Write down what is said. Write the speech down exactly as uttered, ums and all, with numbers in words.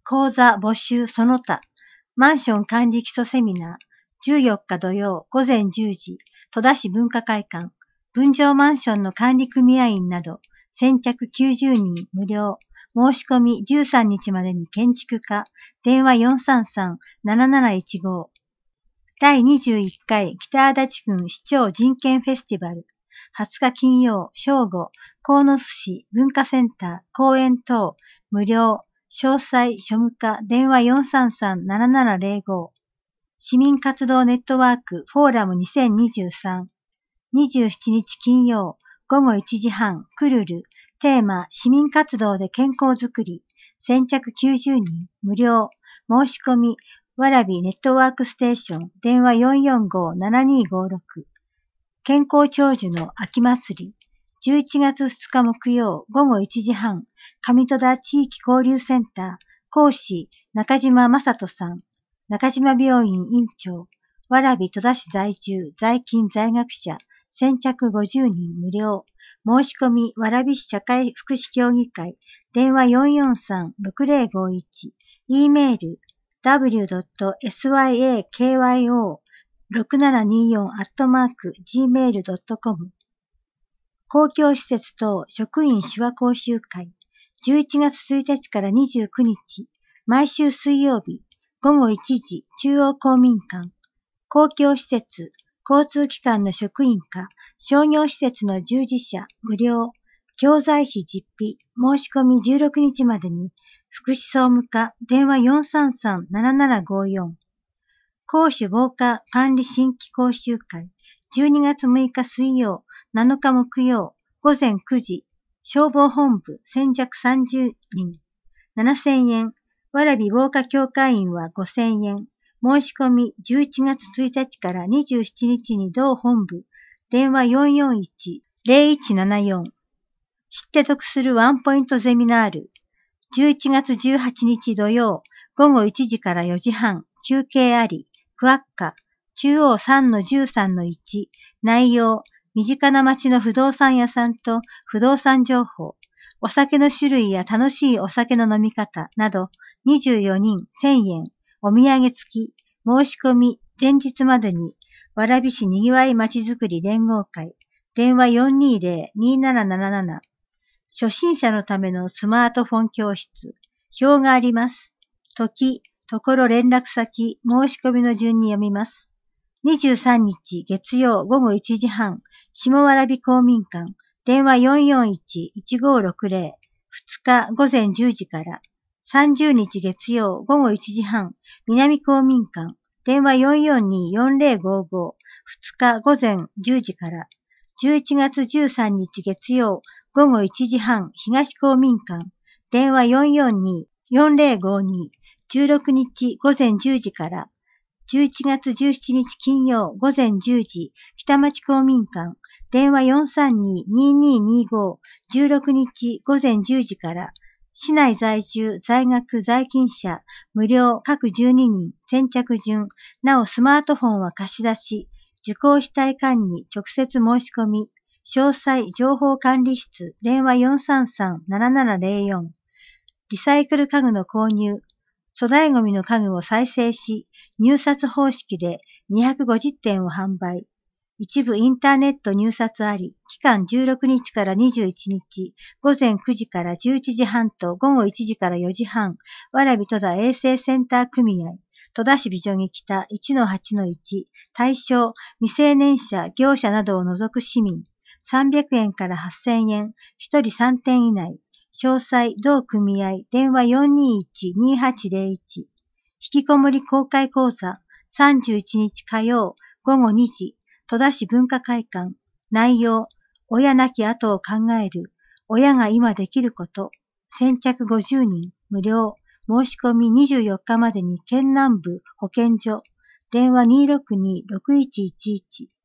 講座募集その他、マンション管理基礎セミナー、じゅうよっか土曜午前じゅうじ、戸田市文化会館、分譲マンションの管理組合員など、先着きゅうじゅうにん無料、申し込みじゅうさんにちまでに建築家、電話 よんさんさん なななないちご。だいにじゅういっかい北足立郡市長人権フェスティバル、はつか金曜正午、鴻巣市文化センター公演等、無料、詳細、庶務課、電話 よんさんさん ななななぜろご。市民活動ネットワークフォーラムにせんにじゅうさん。にじゅうしちにち金曜、午後いちじはん、クルル、テーマ、市民活動で健康づくり、先着きゅうじゅうにん、無料、申し込み、わらびネットワークステーション、電話 よんよんご ななにごろく。健康長寿の秋祭り、じゅういちがつふつか木曜、午後いちじはん、上戸田地域交流センター、講師、中島正人さん、中島病院院長、わらび戸田市在住、在勤在学者、先着ごじゅうにん無料、申し込み、わらび市社会福祉協議会、電話 よんよんさん ろくぜろごいち、e メール、ダブリュードットエスワイエーケーワイオーろくななによん アットマーク ジーメールドットコム。公共施設等職員手話講習会、じゅういちがつついたちからにじゅうくにち、毎週水曜日、午後いちじ、中央公民館、公共施設、交通機関の職員課、商業施設の従事者、無料、教材費実費、申し込みじゅうろくにちまでに、福祉総務課、電話 よんさんさん ななななごよん。公主防火管理新規講習会、じゅうにがつむいか水曜、なのか木曜、午前くじ、消防本部先着さんじゅうにん、ななせんえん、わらび防火協会員はごせんえん、申し込みじゅういちがつついたちからにじゅうしちにちに同本部、電話 よんよんいち ぜろいちななよん。知って得するワンポイントゼミナール、じゅういちがつじゅうはちにち土曜、午後いちじからよじはん、休憩あり、クワッカ、中央 さんのじゅうさんのいち、内容、身近な街の不動産屋さんと不動産情報、お酒の種類や楽しいお酒の飲み方など、にじゅうよにんせんえん、お土産付き、申し込み前日までに、蕨市にぎわいまちづくり連合会、電話 よんにーぜろ にーなななななな。初心者のためのスマートフォン教室、表があります。時、ところ連絡先、申し込みの順に読みます。にじゅうさんにち月曜午後いちじはん、下蕨公民館、電話 よんよんいち いちごろくぜろ、ふつか午前じゅうじから、さんじゅうにち月曜午後いちじはん、南公民館、電話 よんよんに よんぜろごご、ふつか午前じゅうじから、じゅういちがつじゅうさんにち月曜午後いちじはん、東公民館、電話 よんよんに よんぜろごに、じゅうろくにち午前じゅうじから、じゅういちがつじゅうしちにち金曜午前じゅうじ、北町公民館、電話 よんさんに にーにーにーご、じゅうろくにち午前じゅうじから、市内在住、在学、在勤者、無料、各じゅうににん、先着順、なおスマートフォンは貸し出し、受講したい間に直接申し込み、詳細情報管理室、電話 よんさんさん ななななぜろよん。リサイクル家具の購入、粗大ゴミの家具を再生し、入札方式でにひゃくごじゅってんを販売。一部インターネット入札あり、期間じゅうろくにちからにじゅういちにち、午前くじからじゅういちじはんと午後いちじからよじはん、蕨戸田衛生センター組合、戸田市美女木北 いちのはちのいち、対象、未成年者、業者などを除く市民、さんびゃくえんからはっせんえん、ひとりさんてん以内、詳細、同組合、電話 よんにーいち にーはちぜろいち、引きこもり公開講座、さんじゅういちにち火曜、午後にじ、戸田市文化会館、内容、親亡き後を考える、親が今できること、先着ごじゅうにん、無料、申し込みにじゅうよっかまでに県南部保健所、電話 にーろくに ろくいちいちいち、